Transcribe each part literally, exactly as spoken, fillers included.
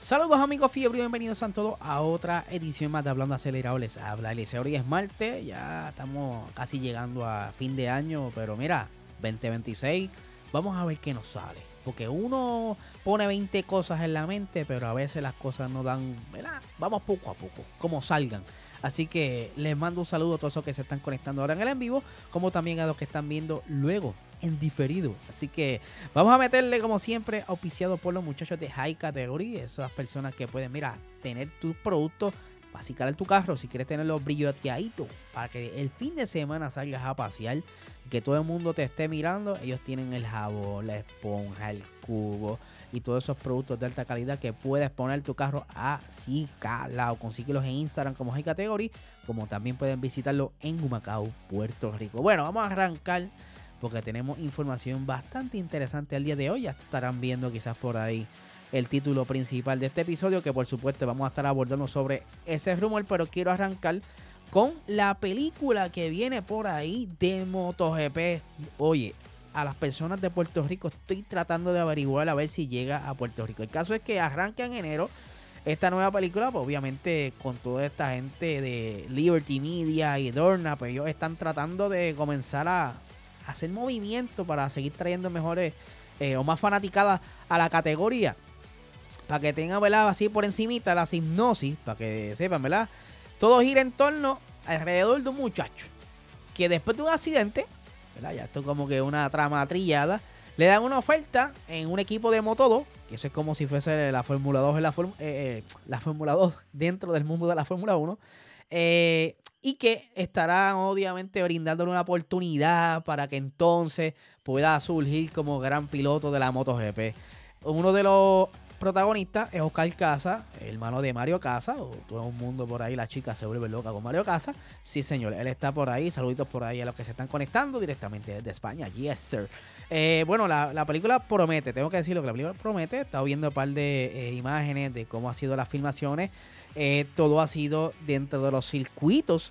Saludos amigos fiebre, bienvenidos a todos a otra edición más de Hablando Acelerado. Les habla Eliseo. Hoy es martes, ya estamos casi llegando a fin de año, pero mira, veinte veintiséis, vamos a ver qué nos sale. Porque uno pone veinte cosas en la mente, pero a veces las cosas no dan, ¿verdad? Vamos poco a poco, como salgan. Así que les mando un saludo a todos los que se están conectando ahora en el en vivo, como también a los que están viendo luego en diferido. Así que vamos a meterle, como siempre, auspiciado por los muchachos de High Category, esas personas que pueden, mira, tener tus productos para cicar tu carro, si quieres tenerlos brillanteaditos, para que el fin de semana salgas a pasear y que todo el mundo te esté mirando. Ellos tienen el jabón, la esponja, el cubo y todos esos productos de alta calidad que puedes poner tu carro a cicalao. Consíguelos en Instagram como High Category, como también pueden visitarlo en Humacao, Puerto Rico. Bueno, vamos a arrancar porque tenemos información bastante interesante el día de hoy. Ya estarán viendo quizás por ahí el título principal de este episodio, que por supuesto vamos a estar abordando sobre ese rumor, pero quiero arrancar con la película que viene por ahí de MotoGP. Oye, a las personas de Puerto Rico estoy tratando de averiguar a ver si llega a Puerto Rico. El caso es que arranca en enero esta nueva película, pues obviamente con toda esta gente de Liberty Media y Dorna, pues ellos están tratando de comenzar a hacer movimiento para seguir trayendo mejores eh, o más fanaticadas a la categoría, para que tengan, ¿verdad?, así por encimita la hipnosis, para que sepan, ¿verdad? Todo gira en torno alrededor de un muchacho que después de un accidente, ¿verdad?, ya esto es como que una trama trillada, le dan una oferta en un equipo de Moto dos, que eso es como si fuese la Fórmula dos, en la, eh, eh, la Fórmula dos dentro del mundo de la Fórmula uno, eh, y que estarán obviamente brindándole una oportunidad para que entonces pueda surgir como gran piloto de la MotoGP. Uno de los protagonistas es Oscar Casa, hermano de Mario Casa, o todo el mundo por ahí, la chica se vuelve loca con Mario Casa. Sí, señor, él está por ahí. Saluditos por ahí a los que se están conectando directamente desde España. Yes, sir. Eh, bueno, la, la película promete, tengo que decirlo que la película promete. He estado viendo un par de eh, imágenes de cómo han sido las filmaciones. Eh, todo ha sido dentro de los circuitos,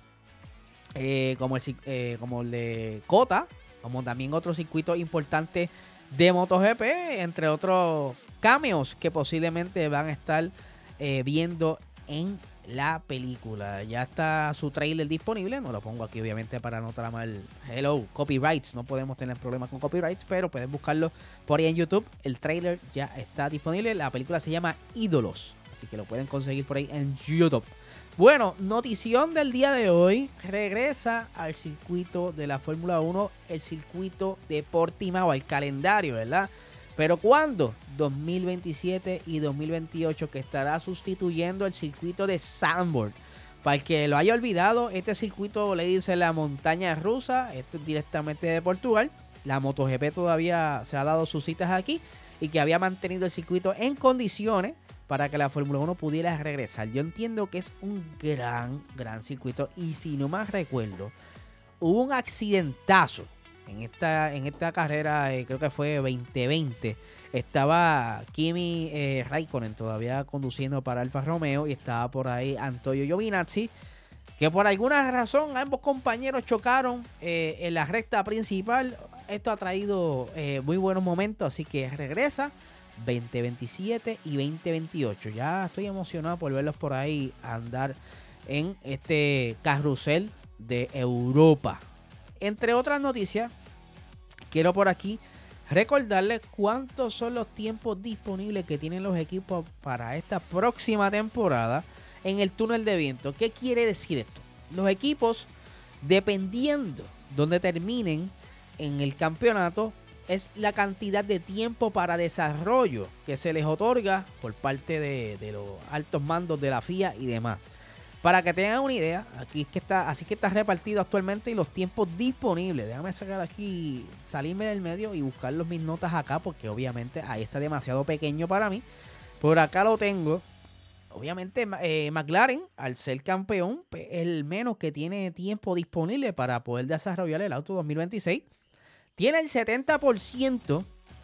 eh, como, el, eh, como el de Cota, como también otros circuitos importantes de MotoGP, entre otros cameos que posiblemente van a estar eh, viendo en la película. Ya está su trailer disponible, no lo pongo aquí obviamente para no tramar el hello, copyrights, no podemos tener problemas con copyrights, pero pueden buscarlo por ahí en YouTube. El trailer ya está disponible, la película se llama Ídolos, así que lo pueden conseguir por ahí en YouTube. Bueno, notición del día de hoy, regresa al circuito de la Fórmula uno, el circuito de Portimao, al calendario, ¿verdad? ¿Pero cuándo? dos mil veintisiete y dos mil veintiocho, que estará sustituyendo el circuito de Zandvoort. Para el que lo haya olvidado, este circuito le dice la montaña rusa, esto es directamente de Portugal. La MotoGP todavía se ha dado sus citas aquí y que había mantenido el circuito en condiciones para que la Fórmula uno pudiera regresar. Yo entiendo que es un gran, gran circuito y si no más recuerdo, hubo un accidentazo en esta, en esta carrera, eh, creo que fue veinte veinte. Estaba Kimi eh, Raikkonen todavía conduciendo para Alfa Romeo y estaba por ahí Antonio Giovinazzi, que por alguna razón ambos compañeros chocaron eh, en la recta principal. Esto ha traído eh, muy buenos momentos, así que regresa veinte veintisiete y veinte veintiocho. Ya estoy emocionado por verlos por ahí andar en este carrusel de Europa. Entre otras noticias, quiero por aquí recordarles cuántos son los tiempos disponibles que tienen los equipos para esta próxima temporada en el túnel de viento. ¿Qué quiere decir esto? Los equipos, dependiendo donde terminen en el campeonato, es la cantidad de tiempo para desarrollo que se les otorga por parte de, de los altos mandos de la F I A y demás. Para que tengan una idea, aquí es que está, así que está repartido actualmente y los tiempos disponibles. Déjame sacar aquí, salirme del medio y buscar los mis notas acá, porque obviamente ahí está demasiado pequeño para mí. Por acá lo tengo. Obviamente eh, McLaren, al ser campeón, es el menos que tiene tiempo disponible para poder desarrollar el auto dos mil veintiséis. Tiene el setenta por ciento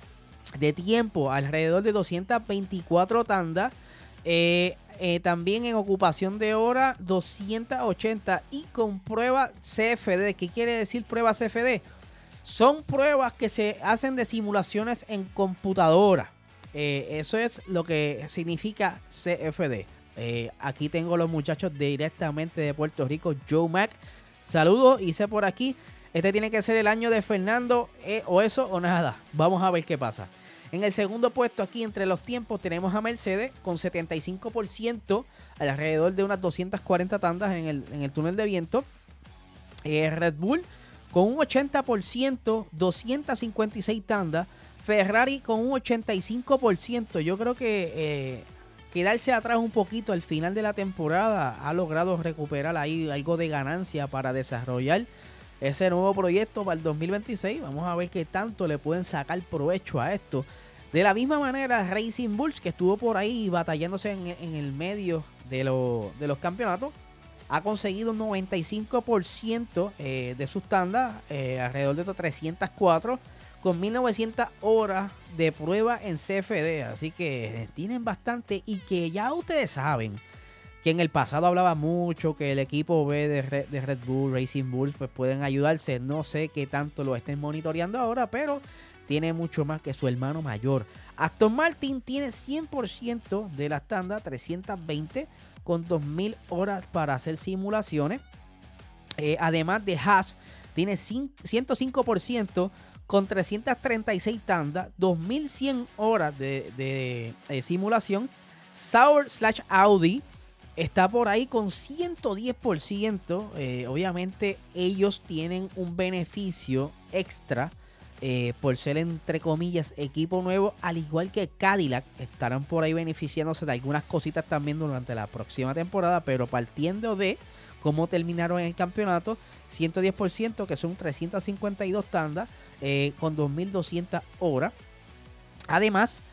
de tiempo, alrededor de doscientas veinticuatro tandas. Eh, eh, también en ocupación de hora doscientas ochenta y con prueba C F D. ¿Qué quiere decir prueba C F D? Son pruebas que se hacen de simulaciones en computadora. Eh, eso es lo que significa C F D. Eh, aquí tengo los muchachos directamente de Puerto Rico, Joe Mack. Saludos, hice por aquí. Este tiene que ser el año de Fernando, eh, o eso o nada. Vamos a ver qué pasa. En el segundo puesto aquí entre los tiempos tenemos a Mercedes con setenta y cinco por ciento, alrededor de unas doscientas cuarenta tandas en el, en el túnel de viento. Eh, Red Bull con un ochenta por ciento, doscientas cincuenta y seis tandas. Ferrari con un ochenta y cinco por ciento. Yo creo que eh, quedarse atrás un poquito al final de la temporada ha logrado recuperar ahí algo de ganancia para desarrollar ese nuevo proyecto para el dos mil veintiséis. Vamos a ver qué tanto le pueden sacar provecho a esto. De la misma manera, Racing Bulls, que estuvo por ahí batallándose en, en el medio de, lo, de los campeonatos, ha conseguido un noventa y cinco por ciento eh, de sus tandas, eh, alrededor de trescientas cuatro, con mil novecientas horas de prueba en C F D. Así que tienen bastante, y que ya ustedes saben que en el pasado hablaba mucho que el equipo B de Red, de Red Bull, Racing Bulls, pues pueden ayudarse. No sé qué tanto lo estén monitoreando ahora, pero tiene mucho más que su hermano mayor. Aston Martin tiene cien por ciento de las tandas, trescientas veinte, con dos mil horas para hacer simulaciones. Eh, además de Haas, tiene ciento cinco por ciento con trescientas treinta y seis tandas, dos mil cien horas de, de, de simulación. Sauber slash Audi está por ahí con ciento diez por ciento. Eh, obviamente ellos tienen un beneficio extra eh, por ser, entre comillas, equipo nuevo, al igual que Cadillac. Estarán por ahí beneficiándose de algunas cositas también durante la próxima temporada, pero partiendo de cómo terminaron en el campeonato, ciento diez por ciento, que son trescientas cincuenta y dos tandas, eh, con dos mil doscientas horas. Además,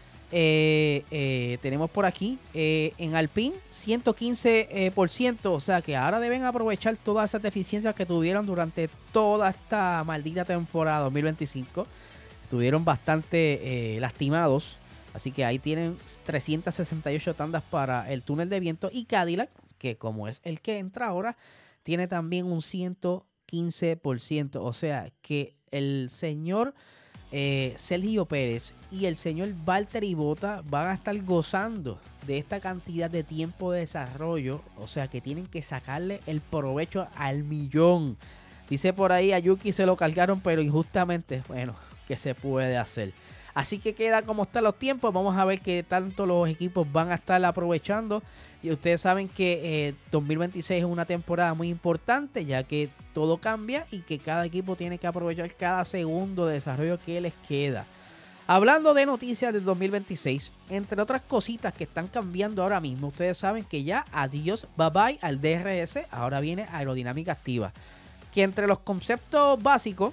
Eh, eh, tenemos por aquí eh, en Alpine ciento quince por ciento, o sea que ahora deben aprovechar todas esas deficiencias que tuvieron durante toda esta maldita temporada dos mil veinticinco. Estuvieron bastante eh, lastimados, así que ahí tienen trescientas sesenta y ocho tandas para el túnel de viento. Y Cadillac, que como es el que entra ahora, tiene también un ciento quince por ciento, o sea que el señor Eh, Sergio Pérez y el señor Valtteri Bottas van a estar gozando de esta cantidad de tiempo de desarrollo, o sea que tienen que sacarle el provecho al millón. Dice por ahí, a Yuki se lo cargaron, pero injustamente. Bueno, ¿qué se puede hacer? Así que queda como están los tiempos. Vamos a ver qué tanto los equipos van a estar aprovechando. Y ustedes saben que eh, dos mil veintiséis es una temporada muy importante, ya que todo cambia y que cada equipo tiene que aprovechar cada segundo de desarrollo que les queda. Hablando de noticias del dos mil veintiséis, entre otras cositas que están cambiando ahora mismo, ustedes saben que ya adiós, bye bye al D R S, ahora viene aerodinámica activa. Que entre los conceptos básicos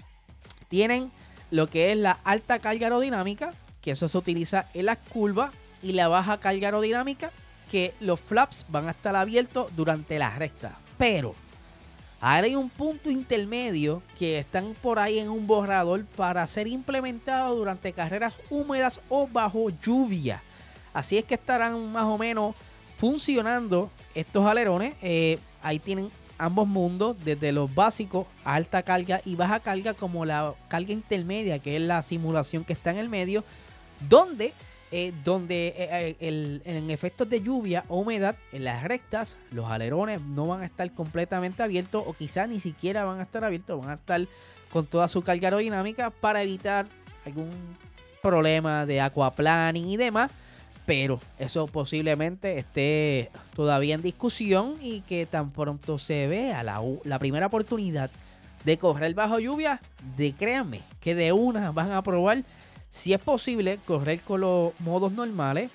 tienen lo que es la alta carga aerodinámica, que eso se utiliza en las curvas, y la baja carga aerodinámica, que los flaps van a estar abiertos durante la recta. Pero ahora hay un punto intermedio que están por ahí en un borrador para ser implementado durante carreras húmedas o bajo lluvia. Así es que estarán más o menos funcionando estos alerones. Eh, ahí tienen ambos mundos, desde los básicos, alta carga y baja carga, como la carga intermedia, que es la simulación que está en el medio, donde, eh, donde eh, el, en efectos de lluvia o humedad, en las rectas, los alerones no van a estar completamente abiertos, o quizás ni siquiera van a estar abiertos, van a estar con toda su carga aerodinámica para evitar algún problema de aquaplaning y demás. Pero eso posiblemente esté todavía en discusión, y que tan pronto se vea la, la primera oportunidad de correr bajo lluvia, de créanme que de una van a probar si es posible correr con los modos normales,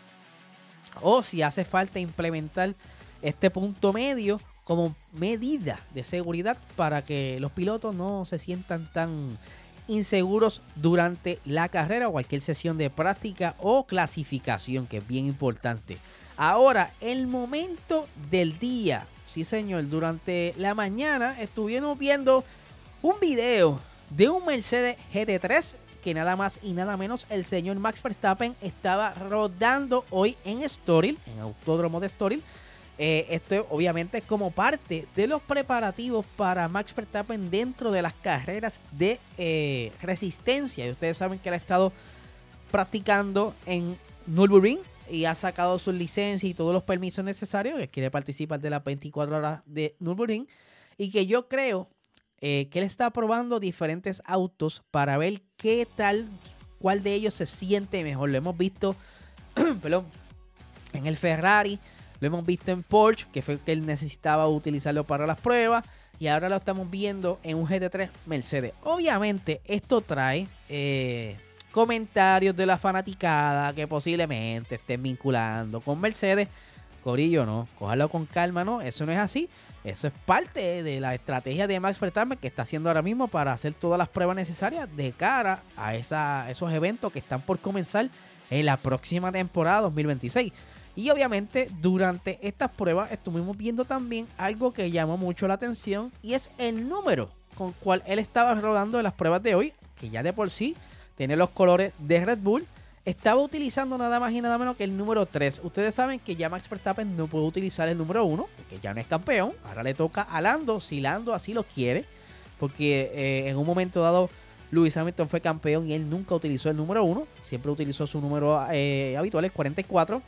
o si hace falta implementar este punto medio como medida de seguridad para que los pilotos no se sientan tan inseguros durante la carrera o cualquier sesión de práctica o clasificación, que es bien importante. Ahora, el momento del día. Sí, señor, durante la mañana estuvimos viendo un video de un Mercedes G T tres, que nada más y nada menos el señor Max Verstappen estaba rodando hoy en Estoril, en Autódromo de Estoril. Eh, esto obviamente como parte de los preparativos para Max Verstappen dentro de las carreras de eh, resistencia. Y ustedes saben que él ha estado practicando en Nürburgring y ha sacado sus licencias y todos los permisos necesarios, que quiere participar de las veinticuatro horas de Nürburgring, y que yo creo eh, que él está probando diferentes autos para ver qué tal, cuál de ellos se siente mejor. Lo hemos visto perdón, en el Ferrari, lo hemos visto en Porsche, que fue que él necesitaba utilizarlo para las pruebas, y ahora lo estamos viendo en un G T tres Mercedes. Obviamente esto trae eh, comentarios de la fanaticada que posiblemente estén vinculando con Mercedes. Corillo, no, cójalo con calma, no, eso no es así. Eso es parte de la estrategia de Max Verstappen que está haciendo ahora mismo para hacer todas las pruebas necesarias de cara a esa, esos eventos que están por comenzar en la próxima temporada dos mil veintiséis. Y obviamente durante estas pruebas estuvimos viendo también algo que llamó mucho la atención, y es el número con cual él estaba rodando en las pruebas de hoy, que ya de por sí tiene los colores de Red Bull. Estaba utilizando nada más y nada menos que el número tres. Ustedes saben que ya Max Verstappen no puede utilizar el número uno, porque ya no es campeón. Ahora le toca a Lando, si Lando así lo quiere, porque eh, en un momento dado Lewis Hamilton fue campeón y él nunca utilizó el número uno. Siempre utilizó su número eh, habitual, el cuarenta y cuatro.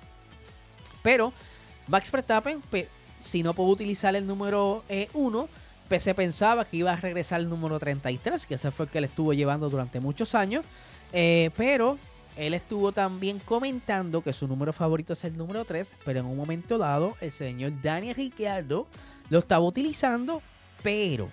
Pero Max Verstappen, pues, si no puede utilizar el número uno, pues se pensaba que iba a regresar el número treinta y tres, que ese fue el que él estuvo llevando durante muchos años. Eh, pero él estuvo también comentando que su número favorito es el número tres, pero en un momento dado el señor Daniel Ricciardo lo estaba utilizando, pero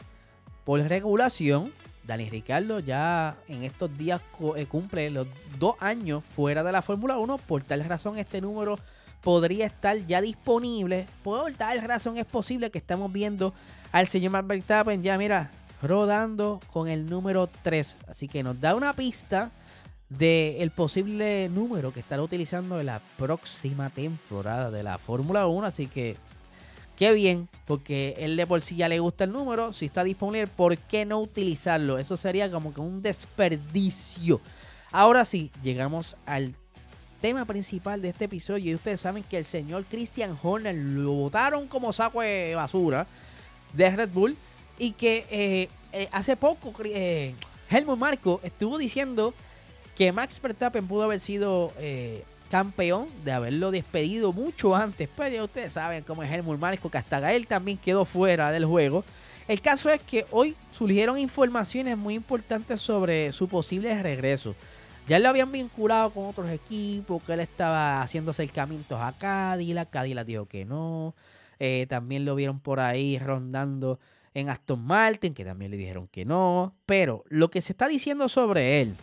por regulación, Daniel Ricciardo ya en estos días cumple los dos años fuera de la Fórmula uno. Por tal razón este número podría estar ya disponible. Por tal razón es posible que estamos viendo al señor Max Verstappen ya, mira, rodando con el número tres. Así que nos da una pista del posible número que estará utilizando en la próxima temporada de la Fórmula uno. Así que qué bien, porque él de por sí ya le gusta el número. Si está disponible, ¿por qué no utilizarlo? Eso sería como que un desperdicio. Ahora sí, llegamos al tema principal de este episodio, y ustedes saben que el señor Christian Horner lo botaron como saco de basura de Red Bull, y que eh, eh, hace poco eh, Helmut Marko estuvo diciendo que Max Verstappen pudo haber sido eh, campeón de haberlo despedido mucho antes. Pues ya ustedes saben cómo es Helmut Marko, que hasta él también quedó fuera del juego. El caso es que hoy surgieron informaciones muy importantes sobre su posible regreso. Ya lo habían vinculado con otros equipos, que él estaba haciendo acercamientos a Cadillac. Cadillac dijo que no. Eh, también lo vieron por ahí rondando en Aston Martin, que también le dijeron que no. Pero lo que se está diciendo sobre él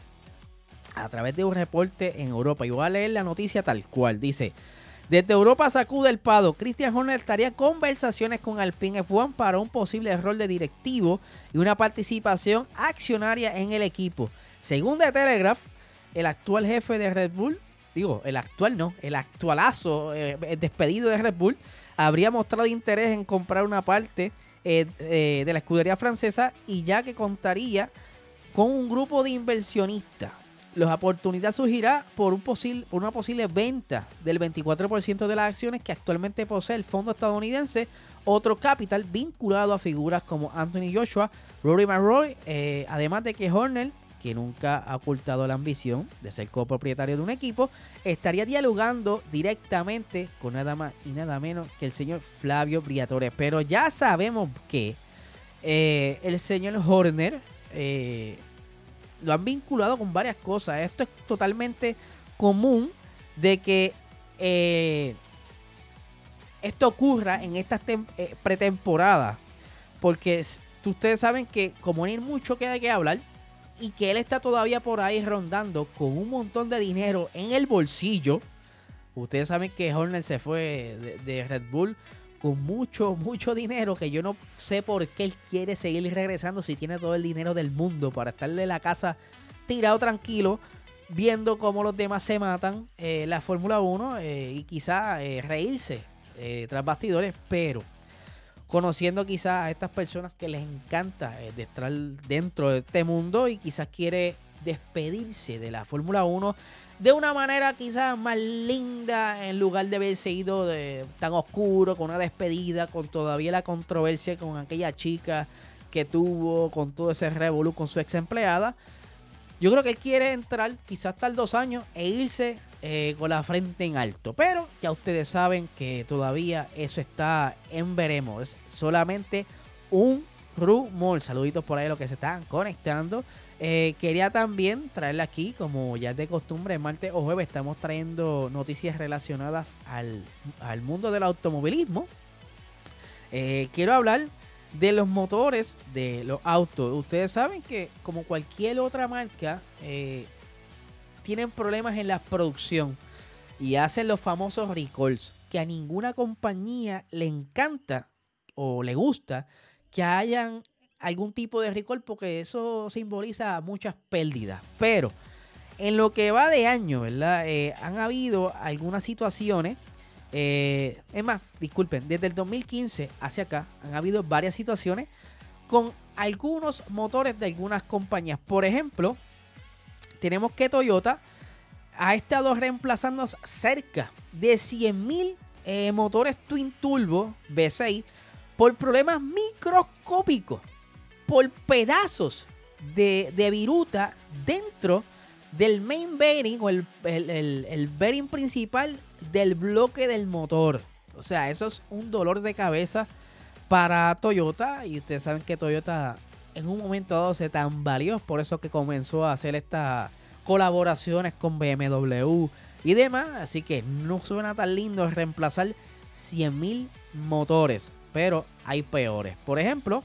a través de un reporte en Europa, y voy a leer la noticia tal cual, dice: desde Europa sacude el pado. Christian Horner estaría en conversaciones con Alpine F uno para un posible rol de directivo y una participación accionaria en el equipo. Según The Telegraph, el actual jefe de Red Bull, digo, el actual no, el actualazo, eh, el despedido de Red Bull, habría mostrado interés en comprar una parte eh, eh, de la escudería francesa, y ya que contaría con un grupo de inversionistas. La oportunidad surgirá por, un posible, por una posible venta del veinticuatro por ciento de las acciones que actualmente posee el fondo estadounidense Otro Capital, vinculado a figuras como Anthony Joshua, Rory McIlroy, eh, además de que Horner, que nunca ha ocultado la ambición de ser copropietario de un equipo, estaría dialogando directamente con nada más y nada menos que el señor Flavio Briatore. Pero ya sabemos que eh, el señor Horner eh, lo han vinculado con varias cosas. Esto es totalmente común de que eh, esto ocurra en estas eh, pretemporadas, porque ustedes saben que como no hay mucho que hay que hablar, y que él está todavía por ahí rondando con un montón de dinero en el bolsillo. Ustedes saben que Horner se fue de, de Red Bull con mucho, mucho dinero, que yo no sé por qué él quiere seguir regresando si tiene todo el dinero del mundo para estar de la casa tirado tranquilo, viendo cómo los demás se matan en eh, la Fórmula uno eh, y quizá eh, reírse eh, tras bastidores, pero conociendo quizás a estas personas que les encanta eh, de estar dentro de este mundo, y quizás quiere despedirse de la Fórmula uno de una manera quizás más linda, en lugar de haberse ido de, tan oscuro, con una despedida, con todavía la controversia con aquella chica que tuvo, con todo ese revolú con su ex empleada. Yo creo que él quiere entrar quizás hasta el dos años e irse eh, con la frente en alto. Pero ya ustedes saben que todavía eso está en veremos. Es solamente un rumor. Saluditos por ahí a los que se están conectando. Eh, quería también traerle aquí, como ya es de costumbre, martes o jueves estamos trayendo noticias relacionadas al, al mundo del automovilismo. Eh, quiero hablar de los motores de los autos. Ustedes saben que como cualquier otra marca eh, tienen problemas en la producción y hacen los famosos recalls, que a ninguna compañía le encanta o le gusta que hayan algún tipo de recall, porque eso simboliza muchas pérdidas. Pero en lo que va de año, ¿verdad? Eh, han habido algunas situaciones. Eh, es más, disculpen, desde el dos mil quince hacia acá han habido varias situaciones con algunos motores de algunas compañías. Por ejemplo, tenemos que Toyota ha estado reemplazando cerca de cien mil eh, motores Twin Turbo V seis por problemas microscópicos, por pedazos de, de viruta dentro del main bearing o el, el, el, el bearing principal del bloque del motor. O sea, eso es un dolor de cabeza para Toyota. Y ustedes saben que Toyota en un momento dado se tambaleó. Por eso que comenzó a hacer estas colaboraciones con B M W y demás. Así que no suena tan lindo reemplazar cien mil motores. Pero hay peores. Por ejemplo,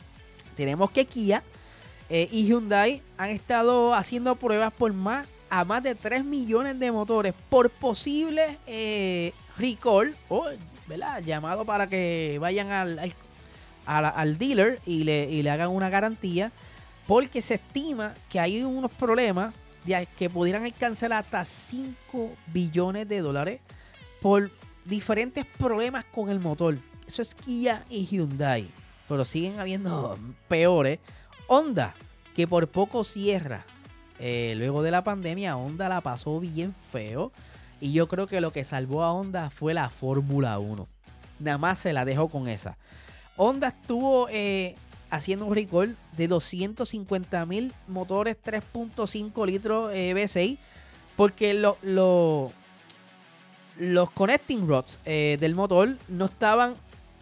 tenemos que Kia Eh, y Hyundai han estado haciendo pruebas por más a más de tres millones de motores por posible eh, recall o, ¿verdad?, llamado para que vayan al, al, al, al dealer y le, y le hagan una garantía, porque se estima que hay unos problemas de, que pudieran alcanzar hasta cinco billones de dólares por diferentes problemas con el motor. Eso es Kia y Hyundai, pero siguen habiendo peores. Honda, que por poco cierra eh, luego de la pandemia. Honda la pasó bien feo y yo creo que lo que salvó a Honda fue la Fórmula uno. Nada más se la dejó con esa. Honda estuvo eh, haciendo un recall de doscientos cincuenta mil motores tres punto cinco litros eh, V seis, porque lo, lo, los connecting rods eh, del motor no estaban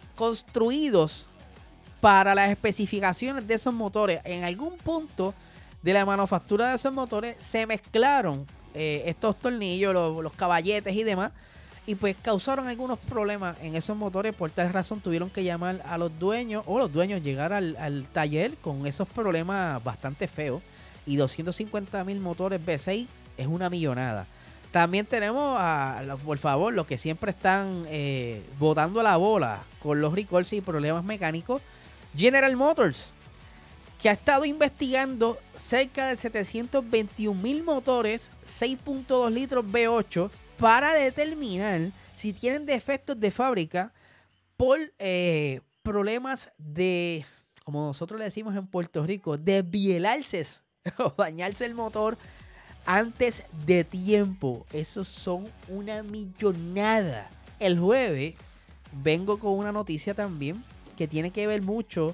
construidos para las especificaciones de esos motores. En algún punto de la manufactura de esos motores se mezclaron eh, estos tornillos, los, los caballetes y demás, y pues causaron algunos problemas en esos motores. Por tal razón tuvieron que llamar a los dueños, o los dueños llegar al, al taller con esos problemas bastante feos. Y doscientos cincuenta mil motores V seis es una millonada. También tenemos, a, a, por favor, los que siempre están eh, botando la bola con los recalls y problemas mecánicos, General Motors, que ha estado investigando cerca de setecientos veintiún mil motores seis punto dos litros V ocho para determinar si tienen defectos de fábrica por eh, problemas de, como nosotros le decimos en Puerto Rico, de bielarse o dañarse el motor antes de tiempo. Esos son una millonada. El jueves vengo con una noticia también que tiene que ver mucho.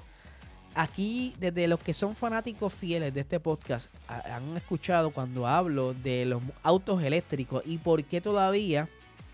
Aquí, desde los que son fanáticos fieles de este podcast, han escuchado cuando hablo de los autos eléctricos y por qué todavía,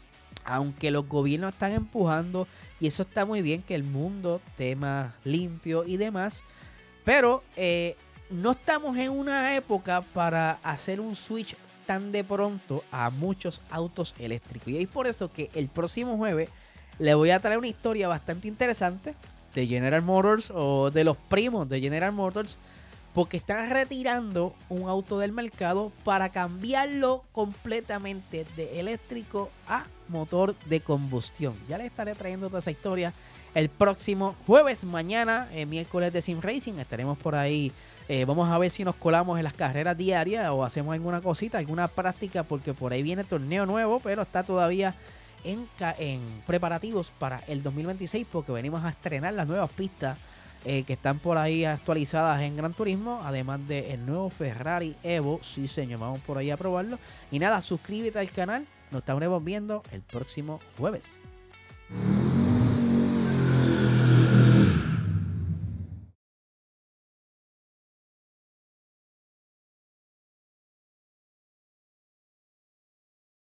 aunque los gobiernos están empujando, y eso está muy bien, que el mundo esté más limpio y demás, pero eh, no estamos en una época para hacer un switch tan de pronto a muchos autos eléctricos. Y es por eso que el próximo jueves le voy a traer una historia bastante interesante de General Motors, o de los primos de General Motors, porque están retirando un auto del mercado para cambiarlo completamente de eléctrico a motor de combustión. Ya les estaré trayendo toda esa historia el próximo jueves. Mañana, eh, miércoles de Sim Racing, estaremos por ahí. Eh, vamos a ver si nos colamos en las carreras diarias o hacemos alguna cosita, alguna práctica, porque por ahí viene torneo nuevo, pero está todavía En, en preparativos para el dos mil veintiséis, porque venimos a estrenar las nuevas pistas eh, que están por ahí actualizadas en Gran Turismo, además del nuevo Ferrari Evo. Sí, señor, vamos por ahí a probarlo. Y nada, suscríbete al canal, nos estaremos viendo el próximo jueves.